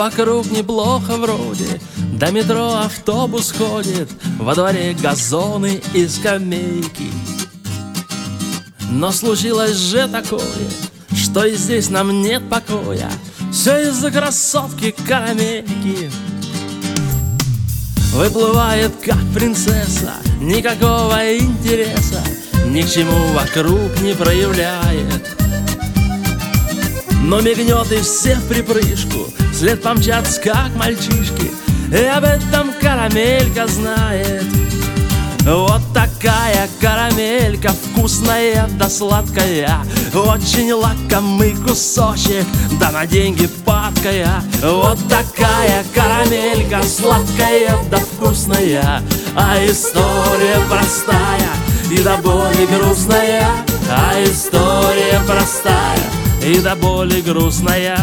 Вокруг неплохо вроде, до метро автобус ходит, во дворе газоны и скамейки. Но случилось же такое, что и здесь нам нет покоя. Все из-за красотки карамельки. Выплывает как принцесса, никакого интереса ни к чему вокруг не проявляет. Но мигнет и все в припрыжку, вслед помчатся как мальчишки, и об этом карамелька знает. Вот такая карамелька, вкусная да сладкая, очень лакомый кусочек, да на деньги падкая. Вот такая карамелька, сладкая да вкусная, а история простая и до боли грустная. А история простая и до боли грустная.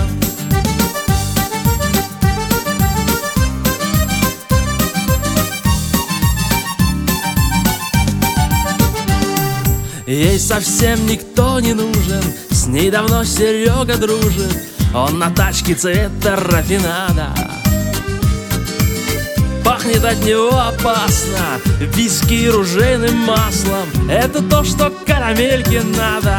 Ей совсем никто не нужен, с ней давно Серега дружит. Он на тачке цвета рафинада, пахнет от него опасно виски и ружейным маслом. Это то, что карамельке надо.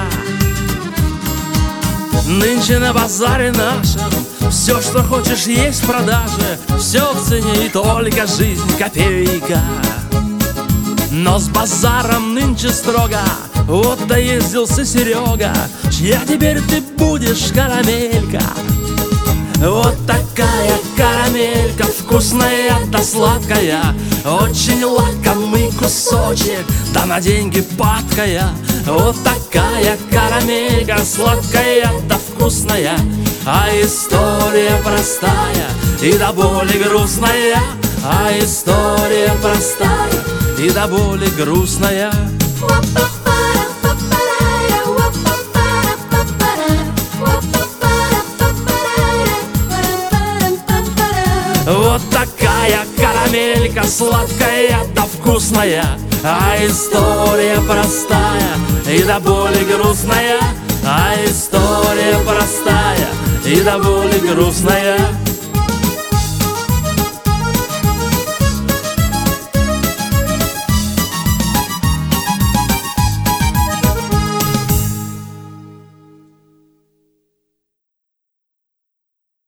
Нынче на базаре нашем все, что хочешь, есть в продаже. Все в цене и только жизнь копейка. Но с базаром нынче строго, вот доездился Серега, чья теперь ты будешь карамелька. Вот такая карамелька, вкусная да сладкая, очень лакомый кусочек, да на деньги падкая. Вот такая карамелька, сладкая да вкусная, а история простая и до боли грустная. А история простая и до боли грустная. Вот такая карамелька, сладкая да вкусная, а история простая и до боли грустная. А история простая и до боли грустная.